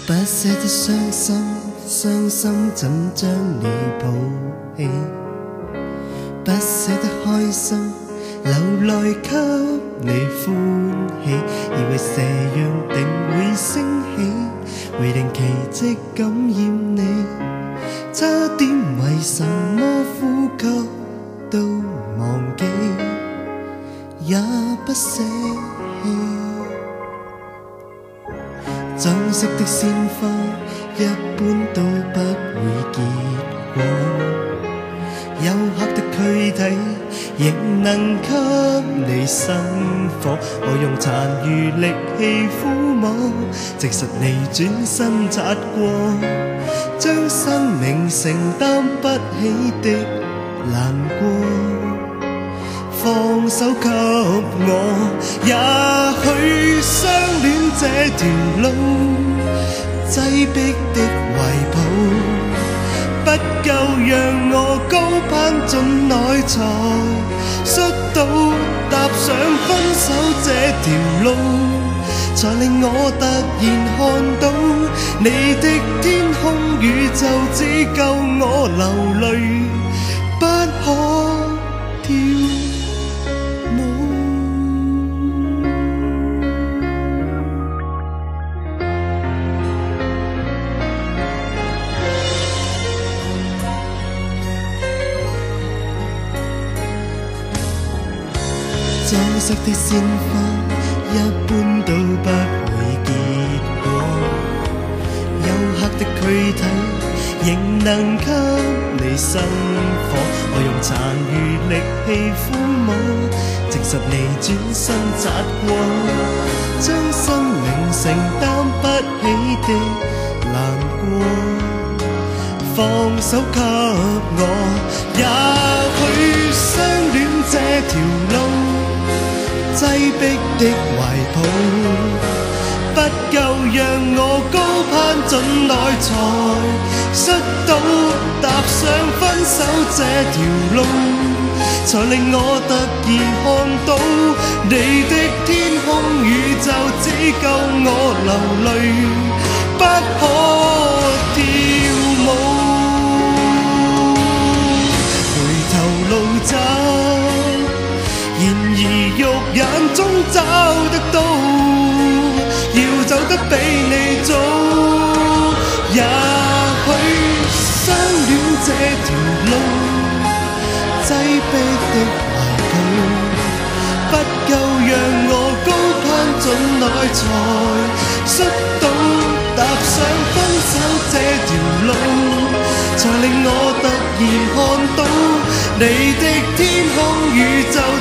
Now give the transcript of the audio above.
不捨的傷心，傷心怎將你抱起？不捨的開心，流來給你歡喜。以為這樣定會升起，會令奇蹟感染你。差點為什麼呼吸都忘記，也不捨棄。裝飾的鮮花一般都不會結果，黝黑的軀體亦能給你生火。我用殘餘力氣撫摸，證實你轉身擦過，將生命承擔不起的難過。放手給我，也許相戀這條路，擠迫的懷抱不夠讓我高攀進來才摔倒，踏上分手這條路，才令我突然看到你的天空宇宙只夠我流淚，不可跳舞。裝飾的鮮花一般都不會結果，黝黑的軀體仍能給你生火。我用殘餘力氣撫摸，證實你轉身擦過，將生命承擔不起的難過。放手給我，也許相戀這條路，擠迫的懷抱不夠讓我高攀進來才摔倒，踏上分手這條路，才令我突然看到你的天空宇宙只夠我流淚，不可跳舞。回頭路走，然而肉眼中找得到，要走得比你早。也許相戀這條路，擠迫的懷抱不夠讓我高攀進來才摔倒，踏上分手這條路，才令我突然看到你的天空宇宙